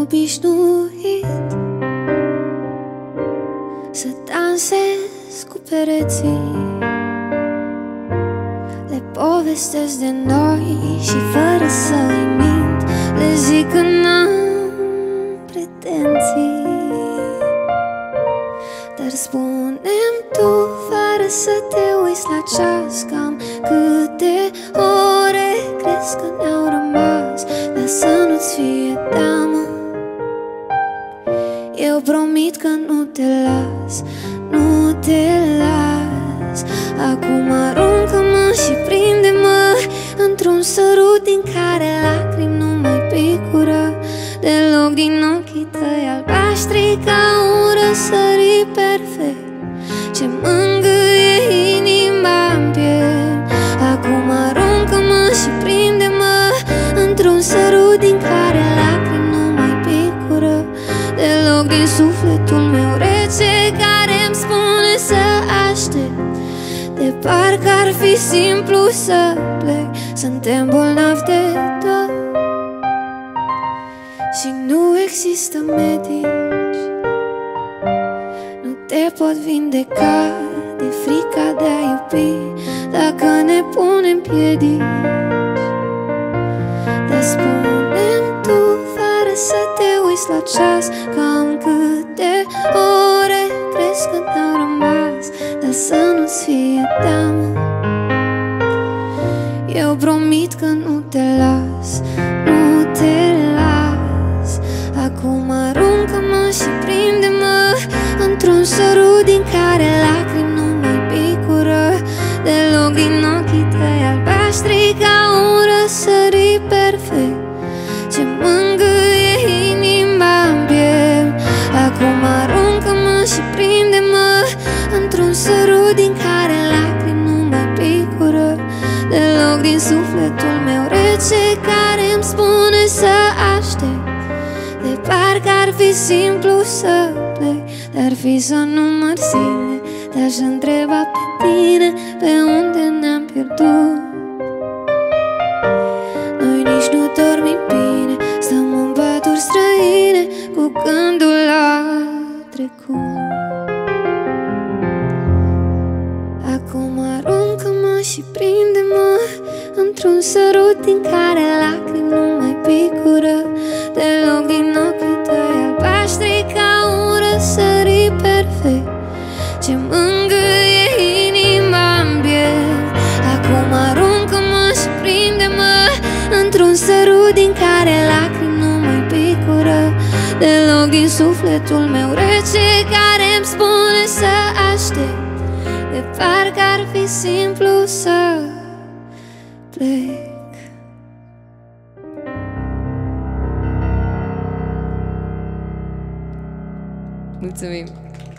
obișnuit să dansez cu pereții. Le povestesc de noi și fără să-i mint le zic că n-am pretenții. Dar spune-mi tu, fără să te uiți la ceas, cam câte ore crezi că ne-au rămas, dar să nu-ți fie teamă. Eu promit că nu te las, nu te las. Acum aruncă-mă și prinde-mă într-un sărut din care lacrimi nu mai picură deloc din ochii tăi albaștri ca un răsărit perfect ce mângâie inima-n piept. Acum aruncă-mă și prinde-mă într-un sărut din care lacrimi nu mai picură deloc din sufletul meu rece care-mi spune să aștept. De parcă ar fi simplu să plec, suntem bolnavi de tot și nu există medici. Nu te pot vindeca de frica de a iubi dacă ne punem piedici. Dar spune-mi tu, fără să te uiți la ceas, cam câte ore crezi că ne-au rămas, dar să nu-ți fie teamă. Eu promit că nu te las, nu te las. Acum aruncă-mă și prinde-mă într-un sărut din care lacrimi nu mai picură deloc din ochii tăi albaștri ca un răsărit perfect ce mângâie inima-n piept. Acum aruncă-mă și prinde-mă într-un sărut din care lacrimi nu mai picură deloc din sufletul meu rece care-mi spune să aștept. De parcă ar fi simplu să plec, dar fi să număr zile, te-aș întreba pe tine pe unde ne-am pierdut. Noi nici nu dormim bine, stăm în paturi străine cu gândul la trecut. Acum aruncă-mă și prinde-mă într-un sărut din care lacrimi nu mai picură deloc din ochii tăi albaștri ca un răsărit perfect ce mângâie inima-n piept. Acum aruncă-mă și prinde-mă într-un sărut din care lacrimi nu mai picură deloc din sufletul meu rece care-mi spune să aștept. De parcă ar fi simplu să plec. Mulțumim!